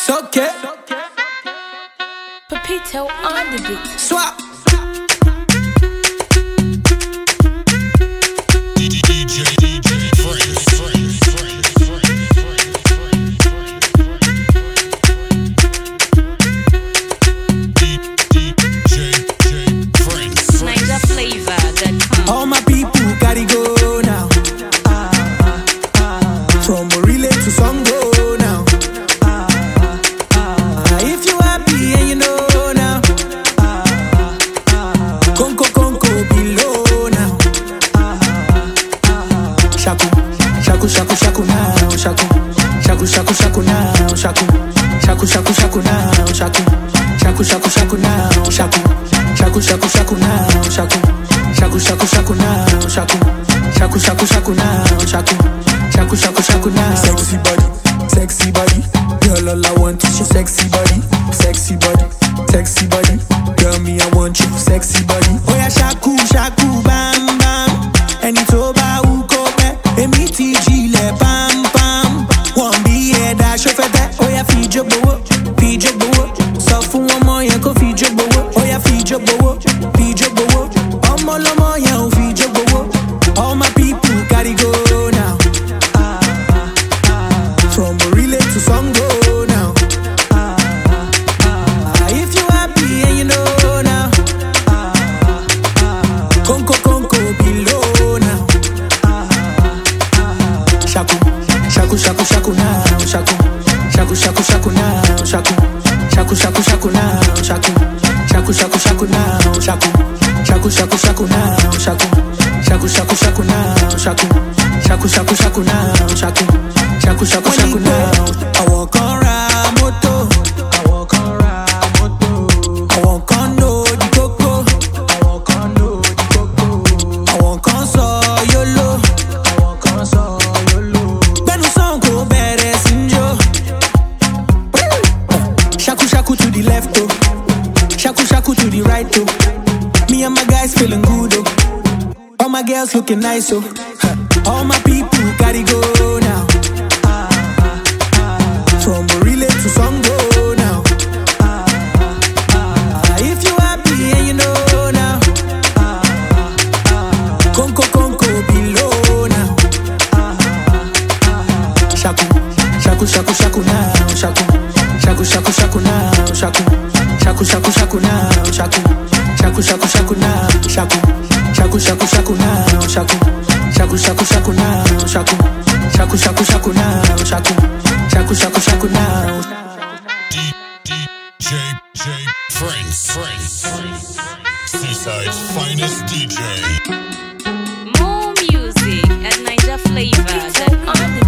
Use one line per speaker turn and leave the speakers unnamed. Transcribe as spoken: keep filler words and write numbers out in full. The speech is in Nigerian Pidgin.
okay.
Pepito on the beat.
Swap.
D J, D J, Friends, Friends, Friends, Friends, Friends,
Niger flavor that comes.
All my people gotta go now. From Relay to Songo now. If you happy and you know now. Conco Conco below now. Shaku, shaku, shaku, shaku now. Shaku, shaku, shaku, shaku now. Shaku, shaku, shaku, shaku now. Shaku, shaku, shaku, shaku now. Shaku, shaku, shaku, shaku now. Shaku, shaku, shaku, shaku now. Shaku, shaku, shaku, shaku now. Shaku, shaku, shaku, shaku now. Sexy body, sexy body. Girl, all I want is your sexy body, sexy body, sexy body. Girl, me I want you, sexy body. Oh yeah, shaku, shaku, bam, bam. And it's over, who go back? Emi T G le bam, bam. One be here, dash off at that. Oh yeah, feed your bowo, feed your bowo. So for one more, yeah, go feed your bowo. Oh yeah, feed your bowo, feed your bowo. Omo lomo, yeah, feed your bowo. All my people gotta go now. From Relay to Songo now. If you happy and you know now. Conco Conco below now. Shaku, shaku, shaku, shaku now. Shaku, shaku, shaku, shaku now. Shaku, shaku, shaku, shaku now. Shaku, shaku, shaku, shaku now. Shaku, shaku, shaku, shaku now. Shaku, shaku, shaku, shaku now. Shaku, shaku, shaku, shaku now. Shaku, shaku, shaku, shaku now. I walk on Ramoto. I walk on Ramoto. I walk on no di coco. I walk on no di coco. I walk on Soyolo. I walk on Soyolo. Benu song go better sinjo. Shaku shaku to the left oh. Shaku shaku to the right oh. Me and my guys feeling good oh. All my girls looking nice oh. All my people gotta go now. From Relay to Songo now. If you happy and you know now. Conco Conco below now. Shaku, shaku, shaku, shaku now. Shaku, shaku, shaku, shaku now. Shaku, shaku, shaku, shaku now. Shaku, shaku, shaku, shaku now. Shaku, shaku, shaku, shaku now. Shaku, shaku, shaku, shaku now. Shaku, shaku, shaku, shaku now. Shaku, shaku, shaku, shaku now.
D D J, J, Friends, Friends, Seaside's finest D J.
More music at Niger flavor that on the